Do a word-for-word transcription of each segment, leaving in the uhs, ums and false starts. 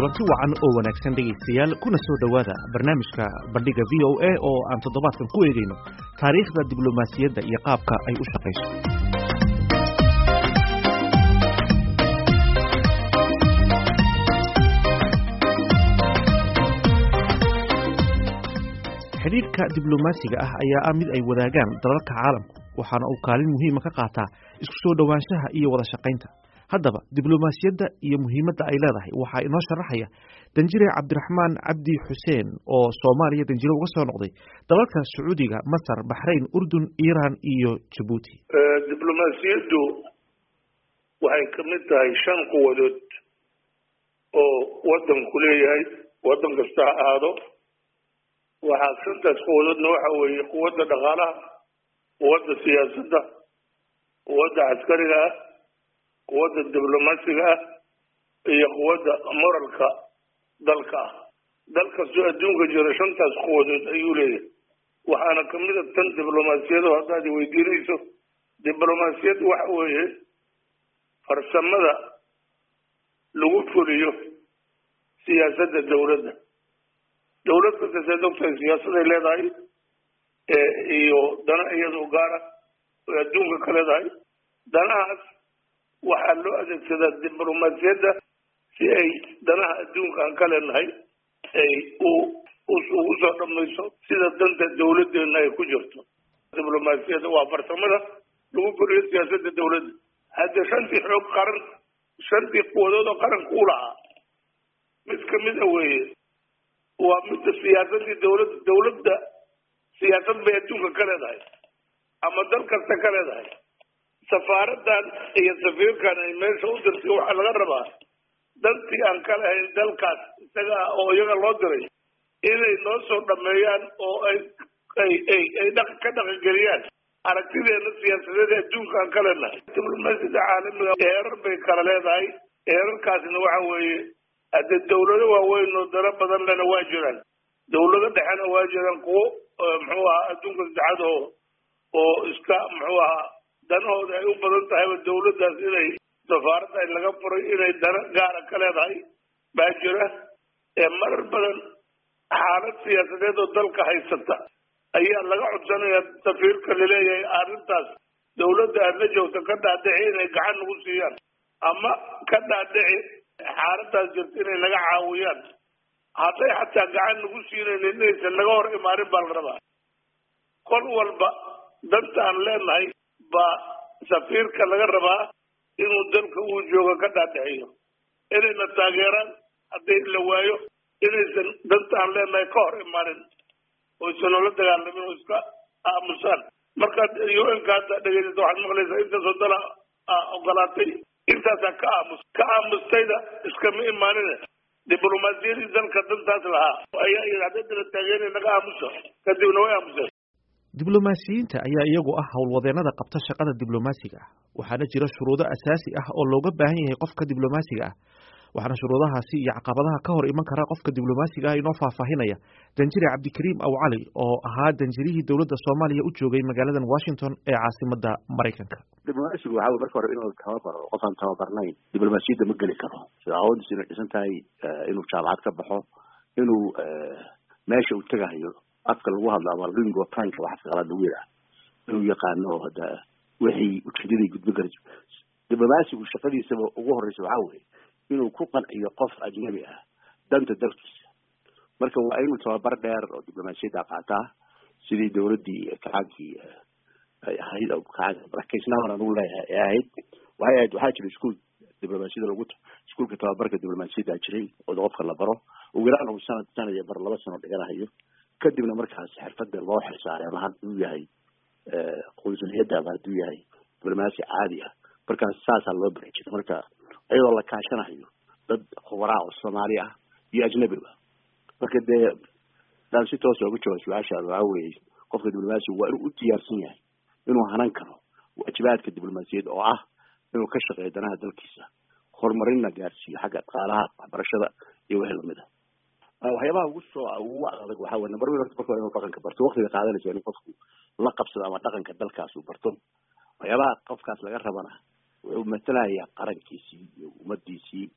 kulanti wacan oo wanaagsan dhegeystayaal kuna soo dhawaada barnaamijka bandhiga V O A oo aan toddobaadkan ku eegayno taariikhda diblomaasiyadda iyo qaabka ay u shaqayso. xiriirka diblomaasiga ah ayaa ah mid ay wadaagaan dalalka caalamku waxaana uu kaalin muhiima ka qaataa isku soo dhowaanshaha iyo wada shaqaynta. haddaba diblomaasiyadda iyo muhiimadda ay leedahay waxaa inoo sharaxaya danjire cabdiraxmaan cabdi xuseen oo Soomaaliya danjire uga soo noqday dalalka Sacuudiga, Masar, Bahrain, Urdun, Iran iyo Djibouti. diblomaasiyaddu waxay ka mid tahay shan quwadood oo waddanku leeyahay, waddan kasta ha ahaado. waxaa shantaas quwadoodna waxa weeye quwadda dhaqaalaha, quwadda siyaasadda, quwadda caskariga ah, quwadda diblomaasiga ah iyo quwadda moralka dalka ah. dal kastoo adduunka jira shantaas quwadood ayuu leeyahay. waxaana ka mid a tan diblomaasiyadu haddaad weydiinayso, diblomaasiyad waxa weeye farsamada lagu fuliyo siyaasadda dawladda. dawlad kasta see ogtahay siyaasaday leedahay iyo dana iyada u gaara oo adduunka ka leedahay. danahaas waxaa loo adeegsadaa diblomaasiyadda si ay danaha adduunka aan ka leenahay ay ugu soo dhamayso sida danta dawladdeena ay ku jirto. diblomaasiyadda waa farsamada lagu fuliyo siyaasadda dawladda. hadda shantii xoog qaran, shantii quwadood oo qaranka u lahaa mid kamid a weeye waa midda siyaasadii dawladda. dawladda siyaasad bay adduunka ka leedahay ama dal kasta ka leedahay. safaaradan iyo safiirkan ay meesha u dirtay waxaa laga rabaa dantii aan ka lahayn dalkaas isaga ah oo iyaga loo diray inay noo soo dhameeyaan oo ay ay ay ay dhaq ka dhaqangeliyaan aragtideena siyaasadeed adduunka aan ka leenahay. diblomaasiyadda caalamiga heerar bay kala leedahay. heerarkaasna waxa weeye hadde dawlado waaweyn oo dano badan lena waa jiraan, dawlado dhexena waa jiraan, kuwo muxuu ahaa adduunka saddexaad oo oo iska muxuu ahaa danahooda ay u badan tahayba dawladdaas inay safaaradda ay laga furay inay dana gaara ka leedahay baa jira. ee marar badan xaalad siyaasadeed oo dalka haysata ayaa laga codsanaya safiirka laleeyahay arrintaas dawladda aad la joogta ka dhaadhici inay gacan nagu siiyaan ama ka dhaadhici xaaladaas jirta inay naga caawiyaan. hadday xataa gacan nagu siinaynin inaysan naga hor imaanin baa la rabaa. kol walba danta aan leenahay baa safiirka laga rabaa inuu dalka uu jooga ka dhaadhiciyo, inayna taageeraan. haddii la waayo inaysan danta aan leenahay ka hor imaanin oo isan noola dagaalamin oo iska aamusaan. markaad U N ka hadda dhegeysato waxaad maqlaysaa intaasoo dala ogolaatay, intaasaa ka aamus ka aamustayda iskama imaanina. diblomaasiyadii dalka dantaas lahaa ayaa iyada hadday la taageeray naga aamusa kadibna way aamuseen. diblomaasiyiinta ayaa iyagu ah howlwadeennada qabta shaqada diblomaasiga ah. waxaana jira shuruudo asaasi ah oo looga baahan yahay qofka diblomaasiga ah. waxaana shuruudahaasi iyo caqabadaha ka hor iman kara qofka diblomaasiga ah inoo faahfaahinaya danjire cabdikariim aw cali oo ahaa danjirihii dowladda Soomaaliya u joogay magaaladan Washington ee caasimadda Mareykanka. diblomaasigu waxa uu marka hore inuu tababaro qof aan tababarnayn diblomaasiyadda ma geli karo. sida awoodiisa inay dhisan tahay inuu jaamacad ka baxo, inuu meesha uu tagayo afka lagu hadlo ama lingua franca waxa shaqada lagu yiraahdo inuu yaqaano hada wixii ujeedadii gudbo garjo. diblomaasigu shaqadiisa ugu horeysa waxa weeye inuu ku qanciyo qof ajnabi ah danta dalkiisa. marka waa inuu tababar dheer oo diblomaasiyadda qaataa sidii dawladdii kacaankii ay ahayd oo kacaan barakaysnaa lagu leeyahay ahayd. waxay ahayd waxaa jira iskuul diblomaasiyadda lagu iskuulka tababarka diblomaasiyadda jiray oo qofka la baro ugu yaraan uu sanad sanad iyo bar laba sano dhiganayo. kadibna markaas xirfadda loo xilsaaray ama hadduu yahay qunsuliyadda ama hadduu yahay diblomaasi caadi ah markaas saasaa loo bari jiray. marka iyadoo la kaashanayo dad khubara oo Soomaali ah iyo ajnabi ah. marka dee daan si toos ah ugu jawaab su'aasha waxaa weeye qofka diblomaasiga waa inuu u diyaarsan yahay inuu hanan karo waajibaadka diblomaasiyadda oo ah inuu ka shaqeeyo danaha dalkiisa, horumarinna gaarsiiyo xagga dhaqaalaha, waxbarashada iyo wixii lamid ah. waxyaabaha ugu soo ugu adag waxaa weeye number one marka hore inuu dhaqanka barto, waqtiga qaadanaysa in qofku la qabsado ama dhaqanka dalkaas uu barto. waxyaabaha qofkaas laga rabana wuxuu matalayaa qarankiisii iyo ummadiisii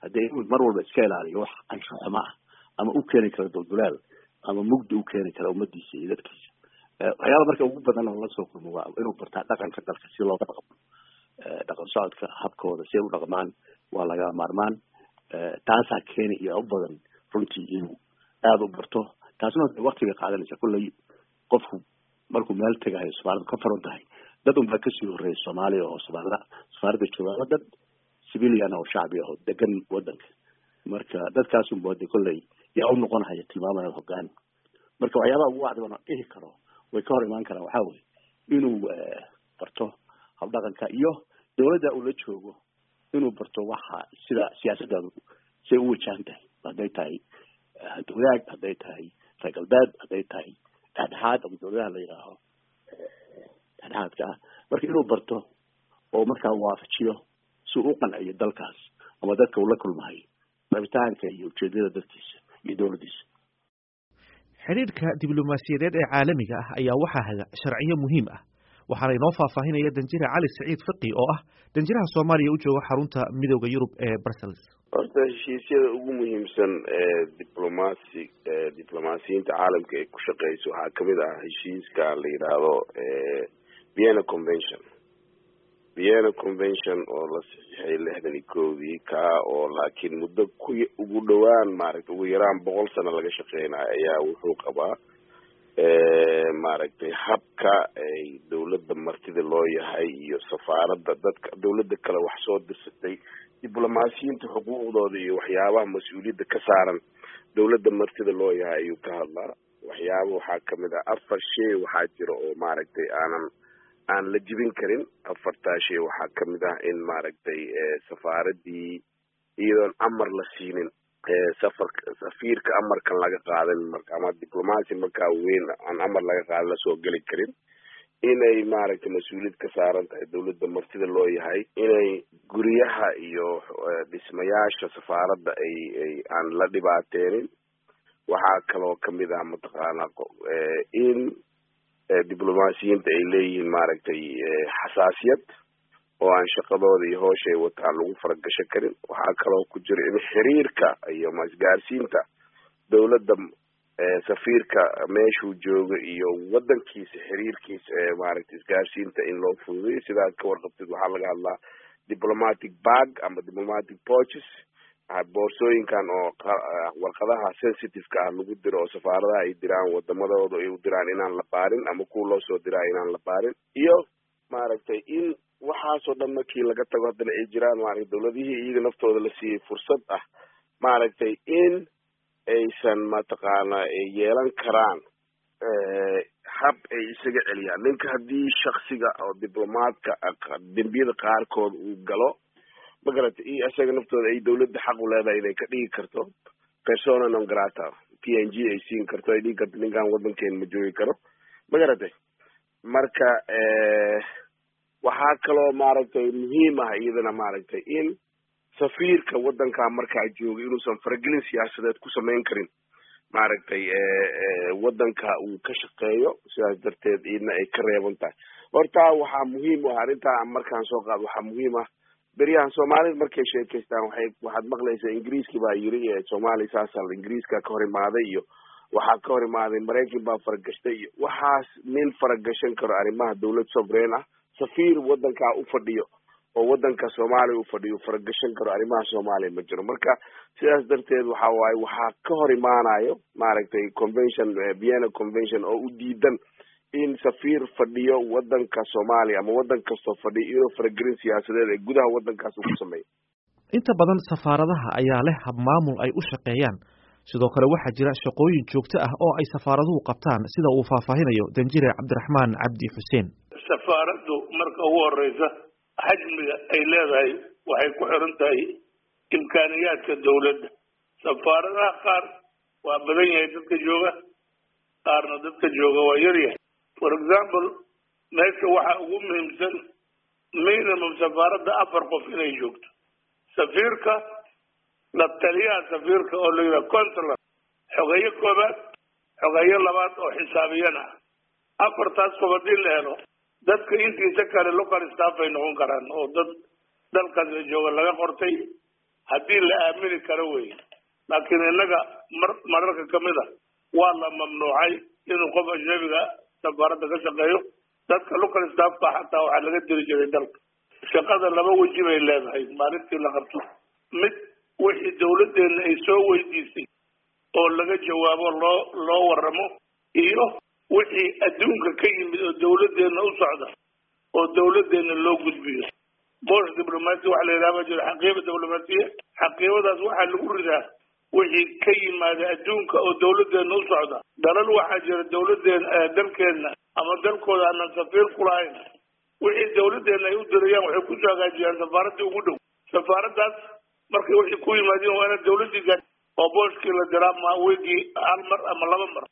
haddii inuu mar walba iska ilaaliyo wax anshax xumo ah ama u keeni kara duldulaal ama mugdi u keeni kara ummadiisa iyo dadkiisa waxyaala marka ugu badan oo la soo kulmo waa inuu bartaa dhaqanka dalka si looga dhaqmo dhaqan socodka habkooda si ay u dhaqmaan waa laga maarmaan taasaa keeni iyo u badan runtii inuu aada u barto taasna waqtiga qaadanaysa kulley qofku markuu meel tegahayo soomaalida ka faran tahay dad unbaa kasii horreeyay soomaaliya oo soomaalida safaarada joogaaba dad civilian oo shacbi ah oo degan wadanka marka dadkaas unba de kolley yaa u noqonhaya tilmaamaya hoggaan marka waxyaabaha ugu wacdi bana dhihi karo way ka hor imaan karaan waxaa weye inuu barto habdhaqanka iyo dawladda uu la joogo inuu barto waxa sida siyaasaddaadu say u wajahan tahay hadday tahay hantawadaag hadday tahay reer galbeed hadday tahay dhexdhexaad ama dawladaha la yidhaaho dhexdhexaadka ah marka inuu barto oo markaa waafajiyo si u qanciyo dalkaas ama dadka uu la kulmahay rabitaanka iyo ujeedada dadkiisa iyo dawladdiisa xiriirka diblomaasiyadeed ee caalamiga ah ayaa waxaa haga sharciyo muhiim ah waxaana inoo faahfaahinaya danjire cali saciid fiqi oo ah danjiraha soomaaliya u jooga xarunta midooda yurub ee brussels horta heshiisyada ugu muhiimsan ee diblomaasi diblomaasiyiinta caalamka ay ku shaqeyso waxaa kamid ah heshiiska la yidhaahdo vienna convention vienna convention oo la saxiixay lixdan iyo koodii kaa oo laakiin muddo ku ugu dhowaan maaragtay ugu yaraan boqol sano laga shaqeynayo ayaa wuxuu qabaa maaragtay habka ay dawladda martida loo yahay iyo safaaradda dadka dawladda kale wax soo dirsatay diblomaasiyiinta xuquuqdooda iyo waxyaabaha mas-uuliyadda ka saaran dawladda martida loo yahay ayuu ka hadlaa waxyaaba waxaa kamid ah afar shay waxaa jira oo maaragtay aanan aan la jibin karin afartaa shay waxaa kamid ah in maaragtay safaaradii iyadoon amar la siinin safarka safiirka amarkan laga qaadan marka ama diblomaasi markaa weyn aan amar laga qaadan lasoo geli karin inay maaragtay mas-uuliyad ka saaran tahay dawladda martida loo yahay inay guryaha iyo dhismayaasha safaaradda ay ay aan la dhibaateenin waxaa kaloo kamid ah mataqaana in diblomaasiyiinta ay leeyihiin maaragtay xasaasiyad oo aan shaqadooda iyo hoosha ay wataan lagu faragasho karin waxaa kaloo ku jira in xiriirka iyo masgaarsiinta dawladda safiirka meeshuu jooga iyo wadankiisa xiriirkiisa ee maaragtay isgaarsiinta in loo fududeyo sidaad ka warqabtid waxaa laga hadlaa diplomatic bag ama diplomatic pouches boorsooyinkan oo warqadaha sensitive-ka ah lagu diro oo safaaradaha ay diraan wadamadooda ay u diraan inaan la baarin ama kuwa loo soo diraa inaan la baarin iyo maaragtay in waxaasoo dhan markii laga tago haddana ay jiraan maaragtay dawladihii iyaga naftooda la siiyey fursad ah maaragtay in aysan mataqaana ay yeelan karaan hab ay isaga celiyaan ninka haddii shaksiga oo diblomaadka dembiyada qaarkood uu galo magarata iyo isaga naftooda ay dawladda xaq u leedahay inay ka dhigi karto persona non grata p n g ay siin karto ay dhigi karto ninkaan wadankeena ma joogi karo magaratay marka waxaa kaloo maaragtay muhiim ah iyadana maaragtay in safiirka wadankaa markaa jooga inuusan faragelin siyaasadeed ku samayn karin maaragtay wadanka uu ka shaqeeyo sidaas darteed iyadna ay ka reeban tahay horta waxaa muhiim u ah arrintaa markaan soo qaado waxaa muhiim ah beryahan soomaalida markay sheekaystaan waxay waxaad maqlaysaa ingiriiskii baa yiri soomaaliya saasal ingiriiska ka hor imaaday iyo waxaa ka hor imaaday maraykan baa faragashtay iyo waxaas nin faragashan karo arrimaha dawlad sovereign ah safiir wadankaa u fadhiyo oo wadanka soomaaliya u fadhiyo faragashan karo arrimaha soomaaliya ma jiro marka sidaas darteed waxa waaye waxaa ka hor imaanayo maaragtay convention vienna convention oo u diidan in safiir fadhiyo wadanka soomaaliya ama wadan kastoo fadhiyo inuu faragelin siyaasadeed ee gudaha wadankaas uu ku sameeyo inta badan safaaradaha ayaa leh hab maamul ay u shaqeeyaan sidoo kale waxaa jira shaqooyin joogto ah oo ay safaaraduhu qabtaan sida uu faahfaahinayo danjire cabdiraxmaan cabdi xuseen safaaraddu marka ugu horeysa xajmiga ay leedahay waxay ku xiran tahay imkaaniyaadka dawladda safaaradaha qaar waa badan yahay dadka jooga qaarna dadka jooga waa yar yahay for example meesha waxaa ugu muhiimsan minimum safaaradda afar qof inay joogto safiirka la taliyaha safiirka oo la yidhaha consular xogeeye koobaad xogeeye labaad oo xisaabiyan ah afartaas qof haddii la helo dadka intiisa kale local staff ay noqon karaan oo dad dalkaas la jooga laga qortay haddii la aamini karo wey. laakiin innaga mar mararka kamid a waa la mamnuucay inuu qof ajnabiga safaaradda ka shaqeeyo. dadka local staffka xataa waxaa laga diri jiray dalka. shaqada laba weji bay leedahay maalintii la qabto. mid wixii dawladdeena ay soo weydiisay oo laga jawaabo loo loo waramo, iyo wixii adduunka ka yimid oo dawladdeena u socda oo dawladdeena loo gudbiyo. boosh diblomaasi waxa la yidhahda jira xaqiiba diblomaasiya. xaqiibadaas waxaa lagu ridaa wixii ka yimaada adduunka oo dawladdeena u socda. dalal waxaa jira dawladdeena dalkeena ama dalkooda aanan safiir ku lahayn, wixii dawladdeena ay u dirayaan waxay ku soo hagaajiyaan safaaradii ugu dhow. safaaraddaas markay wixii ku yimaadeen waa ina dawladdii gaar oo booshkii la diraa ma weygii hal mar ama laba mar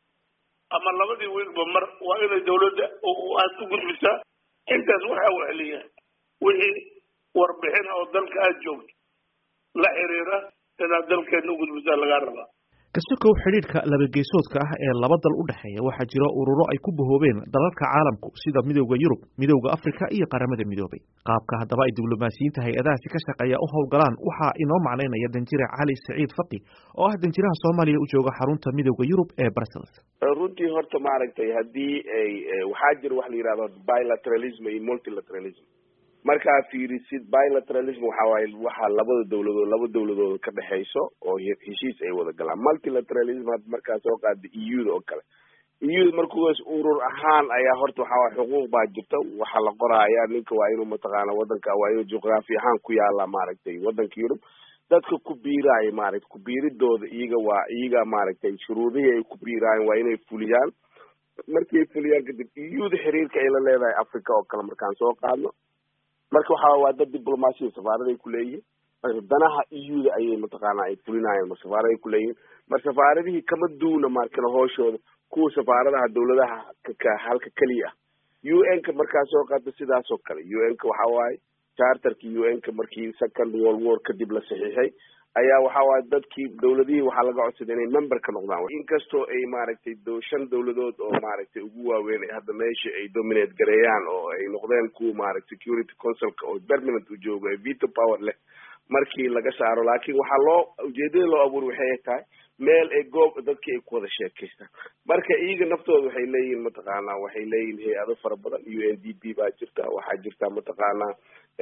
ama labadii weygba mar waa inay dawladda aad u gudbisaa. intaas waxaa weheliya wixii warbixin oo dalka aad joogto la xiriira inaad dalkeena u gudbisaa lagaa rabaa. kasokow xidhiidhka labageesoodka ah ee laba dal u dhexeeya waxaa jira ururo ay ku bahoobeen dalalka caalamku sida midowda Yurub, midowda Afrika iyo qaramada midoobay. qaabka haddaba ay diblomaasiyiinta hay-adahaasi ka shaqeeya u howlgalaan waxaa inoo macnaynaya danjire Cali Saciid Faqi oo ah danjiraha Soomaaliya u jooga xarunta midowda Yurub ee Brussels. runtii horta maaragtay haddii ay waxaa jira wax la yiraahdo bilateralism iyo multilateralism. markaa fiirisid bilateralism waxa waaye waxa labada dawladood laba dawladood ka dhaxayso oo heshiis ay wada galaan. multilateralism markaa soo qaada E U da oo kale. E U markuus urur ahaan ayaa horta waxa waa xuquuq baa jirta. waxa la qoraaya ninka waa inuu mataqaana wadanka waa inuu juqraafi ahaan ku yaala maaragtay wadanka Yurub. dadka ku biiraay maaragtay ku biiridooda iyaga waa iyaga maaragtay shuruudihii ay ku biiraan waa inay fuliyaan. markay fuliyaan kadib E U da xiriirka ay la leedahay Afrika oo kale markaan soo qaadno, marka waxa waa dad diblomaasiya safaarada ay ku leeyihiin. marka danaha E U da ayay mataqaana ay fulinayaan mar safaarada ay ku leeyihiin. mar safaaradihii kama duuna markana hooshooda kuwa safaaradaha dawladaha ka halka kaliya ah. U N ka markaa soo qaata sidaas oo kale. U N ka waxa waaye charterka U N ka markii second world war kadib la saxiixay ayaa waxa waaye dadkii dawladihii waxaa laga codsaday inay member ka noqdaan. inkastoo ay maaragtay shan dawladood oo maaragtay ugu waaweyn hadda meesha ay dominate gareeyaan oo ay noqdeen kuwa maaragtay security councilka oo permanent u joogo ee veto power leh markii laga saaro. laakiin waxaa loo ujeedada loo abuur waxay tahay meel ay goob dadkii ay ku wada sheekaystaan. marka iyaga naftooda waxay leeyihiin mataqaanaa waxay leeyihiin hay-ado fara badan. U N D P baa jirta, waxaa jirta mataqaanaa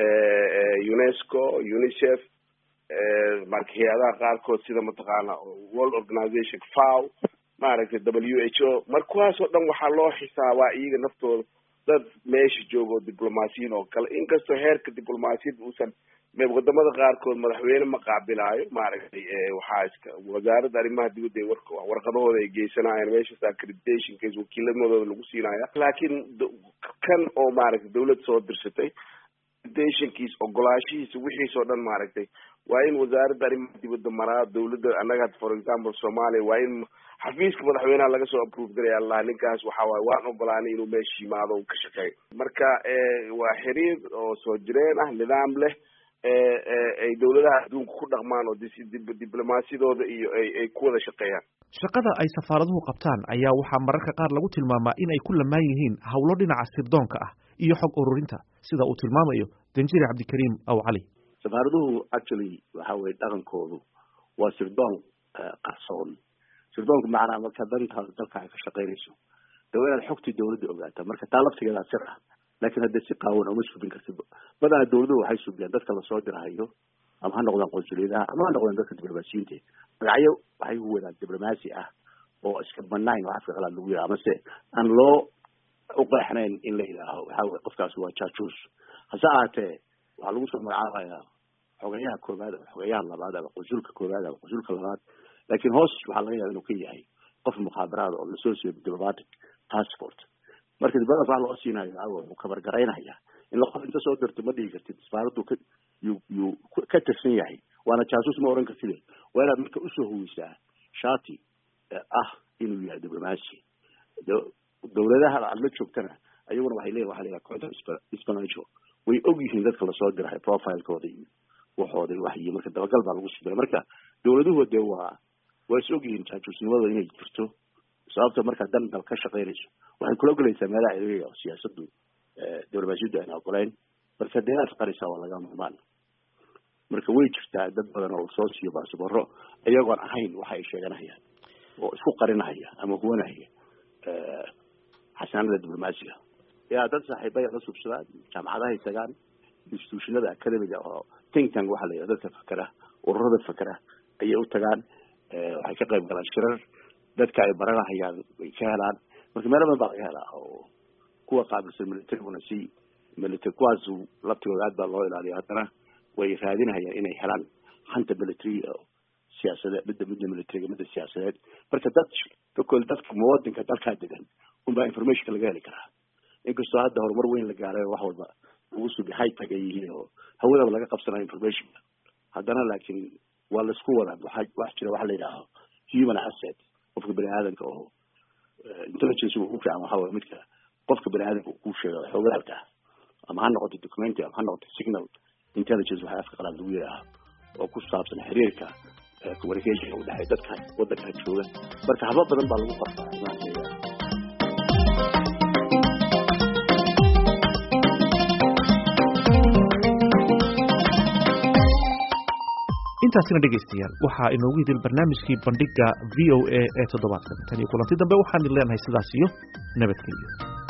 UNESCO, UNICEF, marka hay-adaha qaarkood sida mataqaana World Organization, F A O, maaragtay W H O. marka kuwaasoo dhan waxaa loo xisaabaa iyaga naftooda dad meesha joogo diblomaasiyiin oo kale. inkastoo heerka diblomaasiyadda uusan wadamada qaarkood madaxweyne ma qaabilaayo maaragtay waxaa iska wasaaradda arrimaha dibadda ay warka warqadahooda ay geysanayaan meeshaas accreditation case wakiilamadooda lagu siinaya. laakiin kan oo maaragtay dawlad soo dirsatay accreditationkiis ogolaashihiisa wixiisoo dhan maaragtay waa in wasaaradda arrimaha dibadda maraa. dawladda annaga for example Soomaaliya waa in xafiiska madaxweynaha laga soo approve garaya allah ninkaas waxa waaye waan ogolaanay inuu meesha yimaado uu ka shaqeeyo. marka waa xiriir oo soo jireen ah, nidaam leh ay dawladaha adduunka ku dhaqmaan oo diblomaasiyadooda iyo ay ku wada shaqeeyaan. shaqada ay safaaraduhu qabtaan ayaa waxaa mararka qaar lagu tilmaamaa in ay ku lamaan yihiin howlo dhinaca sirdoonka ah iyo xog ururinta sida uu tilmaamayo danjire Cabdikariim Aw Cali. safaaraduhu actually waxa weeye dhaqankoodu waa sirdoon qarsoon. sirdoonku macnaha marka danta dalka ay ka shaqeynayso dawladda xogtii dawladda ogaata marka taa laftigeeda sir ah. laakiin hadda si qaawan uma subin kartid. badanaa dawladdu waxay subiyaan dadka la soo dirahayo ama ha noqdaan qonsuliyadaha ama ha noqdaan dadka diblomaasiyiinta. magacyo waxay u wadaan diblomaasi ah oo iska banayn wax afka qalaad lagu yiraahdo amase aan loo u qeexnayn in la yidhaaho waxa weeye qofkaas waa jaajuus. hase ahaatee waxaa lagu soo magacaabayaa xogayaha koowaad ama xogayaha labaad ama qonsulka koowaad ama qonsulka labaad. laakiin hoos waxaa laga yaabaa inuu ka yahay qof mukhaabaraad oo lasoo siiyo diplomatic passport. marka dibadda waxaa loo siinayo waxa wuxuu kabar garaynaya in la qof inta soo dirto ma dhigi kartid safaaradu ka yu yu ka tirsan yahay waana jaasuus ma oran kartid. waa inaad marka usoo huwisaa shaati ah inuu yahay diblomaasi. dawladaha aad la joogtana ayaguna waxay leeyihiin waxa la yidhaha contact espionage. way og yihiin dadka lasoo dirahay profilekooda iyo waxooda waxyi marka dabagal baa lagu sibira. marka dawladuhu dee waa waa is og yihiin jaajuusnimada inay jirto sababta marka dan dal ka shaqeynayso waxay kula ogolaysaa meelaha iyaga oo siyaasaddu diblomaasiyaddu ayna ogoleyn. marka dee inaad qarisa waa laga maarmaan. marka way jirtaa dad badan oo soo siiyo baasabaro iyagoon ahayn waxa ay sheeganayaan oo isku qarinaya ama huwanaya xasaanada diblomaasiga yaa dad saaxiibay la subsadaan jaamacadaha tagaan institutionada academiga oo think tank waxa la yiraahdo dadka fakara ururada fakara ayay u tagaan waxay ka qayb galaan shirar dadka ay baranayaan way ka helaan marka meel badan baa laga helaa oo kuwa qaabilsan military unasi military kuwaas labtigooda aad baa loo ilaaliyaa haddana way raadinayaan inay helaan hanta military siyaasadeed midda midda military midda siyaasadeed marka dad dadkooda dadka muwaadinka dalka degan unbaa information laga heli karaa inkastoo hadda horumar weyn la gaaray wax walba ugu subi high tag ay yihiin oo hawada laga qabsanayo information haddana laakiin waa la isku wadaa waxa wax jira waxa la yiraahdo human asset qofka bini'aadamka oo intelligence uu ku fiican waxa weeye midka qofka bini'aadamka uu sheego xoogaalka ama ha noqoto document ama ha noqoto signal intelligence waxa afka qalaad lagu yiraahdo oo ku saabsan xiriirka communication u dhaxay dadka wadanka jooga marka habab badan baa lagu qabtaa intaasina dhegeystayaal waxaa inoogu hidil barnaamijkii bandhiga v o a ee toddobaadkan tan iyo kulanti dambe waxaan idin leenahay sidaas iyo nabadgelyo.